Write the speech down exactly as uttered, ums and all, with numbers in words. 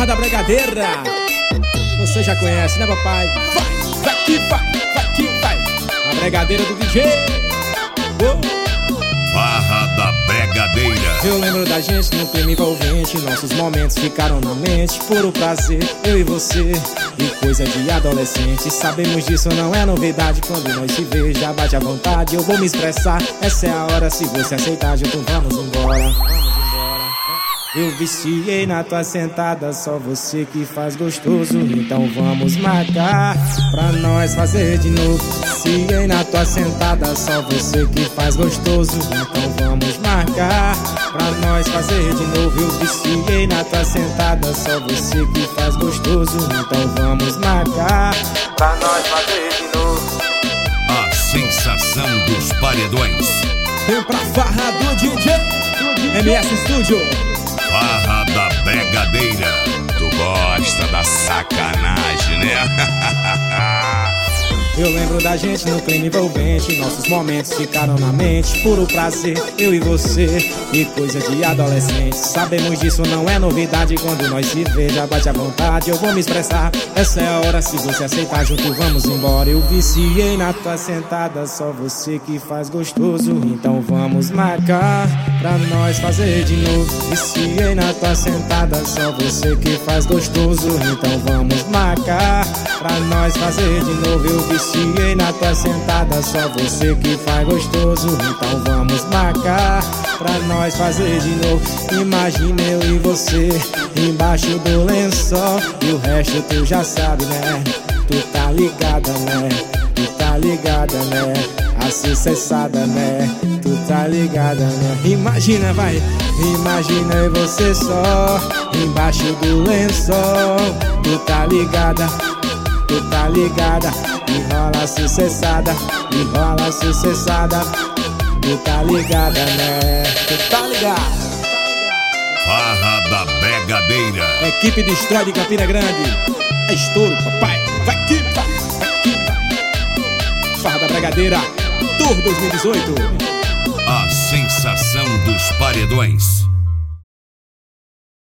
Farra da Bregadeira. Você já conhece, né, papai? Vai, vai que vai, vai que vai. A Bregadeira do D J. Oh. Farra da Bregadeira. Eu lembro da gente no clima envolvente. Nossos momentos ficaram na mente. Puro prazer, eu e você. E coisa de adolescente. Sabemos disso, não é novidade. Quando nós se vê, já bate à vontade. Eu vou me expressar, essa é a hora. Se você aceitar, junto, vamos embora. Eu viciei na tua sentada, só você que faz gostoso. Então vamos marcar pra nós fazer de novo. Viciei na tua sentada, só você que faz gostoso. Então vamos marcar pra nós fazer de novo. Eu viciei na tua sentada, só você que faz gostoso. Então vamos marcar pra nós fazer de novo. A sensação dos paredões. Vem pra farra do D J M S Studio. Farra da Bregadeira. Tu gosta da sacanagem, né? Eu lembro da gente no clima envolvente. Nossos momentos ficaram na mente. Puro prazer, eu e você. E coisa de adolescente. Sabemos disso, não é novidade. Quando nós se vê, já bate à vontade. Eu vou me expressar, essa é a hora. Se você aceitar, junto, vamos embora. Eu viciei na tua sentada, só você que faz gostoso. Então vamos marcar pra nós fazer de novo. Viciei na tua sentada, só você que faz gostoso. Então vamos marcar pra nós fazer de novo. Eu viciei na tua sentada, só você que faz gostoso. Então vamos marcar pra nós fazer de novo. Imagina eu e você embaixo do lençol. E o resto tu já sabe, né? Tu tá ligada, né? Tu tá ligada, né? A sucessada, né? Tu tá ligada, né? Imagina, vai! Imagina eu e você só embaixo do lençol. Tu tá ligada, tu tá ligada. Enrola sucessada, enrola sucessada. Tu tá ligada, né? Tu tá ligada. Farra da Bregadeira. Equipe Destrói de Campina Grande. É estouro, papai. Vai que vai, vai que vai. Farra da Bregadeira Tour dois mil e dezoito. A sensação dos paredões.